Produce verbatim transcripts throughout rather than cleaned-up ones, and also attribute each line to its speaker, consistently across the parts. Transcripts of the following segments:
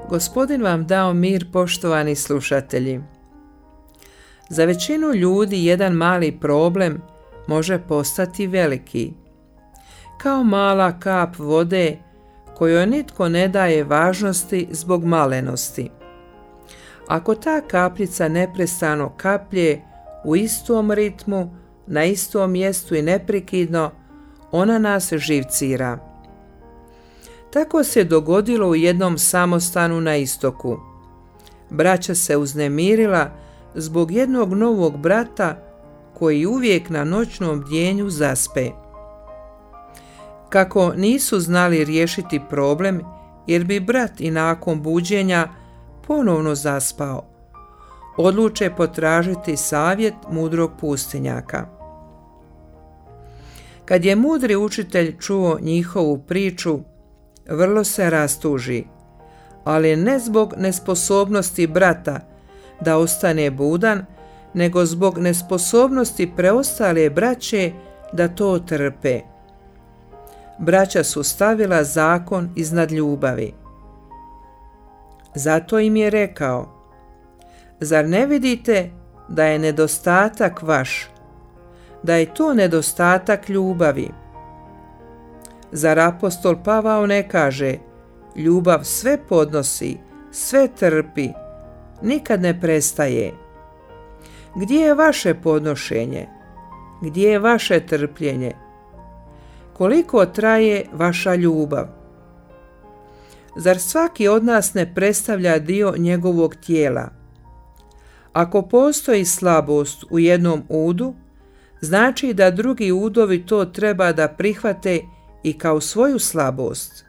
Speaker 1: Gospodin vam dao mir, poštovani slušatelji. Za većinu ljudi jedan mali problem može postati veliki. Kao mala kap vode kojoj nitko ne daje važnosti zbog malenosti. Ako ta kapljica neprestano kaplje u istom ritmu, na istom mjestu i neprekidno, ona nas živcira. Tako se dogodilo u jednom samostanu na istoku. Braća se uznemirila zbog jednog novog brata koji uvijek na noćnom bdjenju zaspe. Kako nisu znali riješiti problem, jer bi brat i nakon buđenja ponovno zaspao, odluče potražiti savjet mudrog pustinjaka. Kad je mudri učitelj čuo njihovu priču, vrlo se rastuži, ali ne zbog nesposobnosti brata da ostane budan, nego zbog nesposobnosti preostale braće da to trpe. Braća su stavila zakon iznad ljubavi. Zato im je rekao: zar ne vidite da je nedostatak vaš, da je to nedostatak ljubavi? Zar apostol Pavao ne kaže: ljubav sve podnosi, sve trpi, nikad ne prestaje? Gdje je vaše podnošenje? Gdje je vaše trpljenje? Koliko traje vaša ljubav? Zar svaki od nas ne predstavlja dio njegovog tijela? Ako postoji slabost u jednom udu, znači da drugi udovi to treba da prihvate i kao svoju slabost.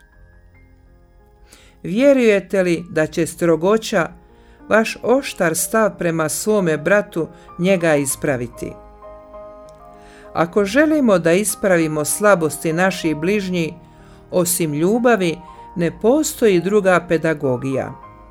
Speaker 1: Vjerujete li da će strogoća, vaš oštar stav prema svome bratu, njega ispraviti? Ako želimo da ispravimo slabosti naših bližnjih, osim ljubavi ne postoji druga pedagogija.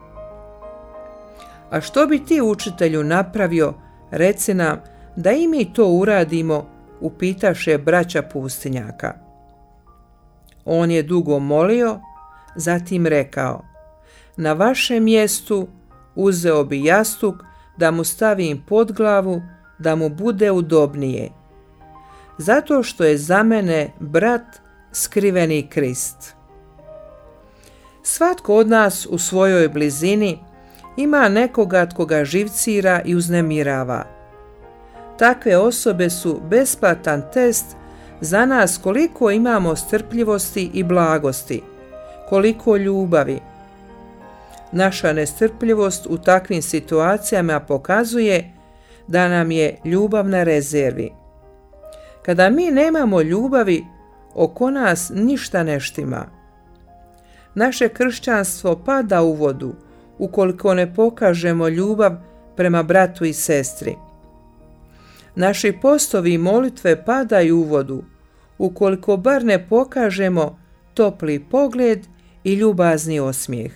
Speaker 1: A što bi ti, učitelju, napravio, reci nam, da i mi to uradimo, upitaše braća pustinjaka. On je dugo molio, zatim rekao: na vašem mjestu uzeo bi jastuk da mu stavim pod glavu, da mu bude udobnije, zato što je za mene brat skriveni Krist. Svatko od nas u svojoj blizini ima nekoga tko ga živcira i uznemirava. Takve osobe su besplatan test za nas koliko imamo strpljivosti i blagosti, koliko ljubavi. Naša nestrpljivost u takvim situacijama pokazuje da nam je ljubav na rezervi. Kada mi nemamo ljubavi, oko nas ništa ne štima. Naše kršćanstvo pada u vodu ukoliko ne pokažemo ljubav prema bratu i sestri. Naši postovi i molitve padaju u vodu ukoliko bar ne pokažemo topli pogled i ljubazni osmijeh.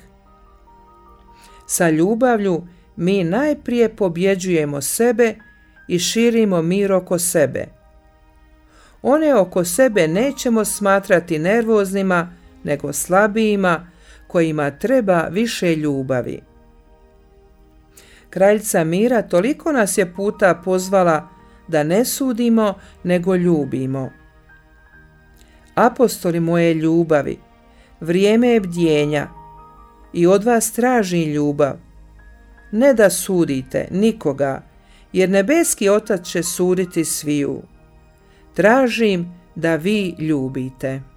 Speaker 1: Sa ljubavlju mi najprije pobjeđujemo sebe i širimo mir oko sebe. One oko sebe nećemo smatrati nervoznima, nego slabijima kojima treba više ljubavi. Kraljica mira toliko nas je puta pozvala da ne sudimo, nego ljubimo. Apostoli moje ljubavi, vrijeme je bdjenja i od vas traži ljubav. Ne da sudite nikoga, jer nebeski Otac će suditi sviju. Tražim da vi ljubite.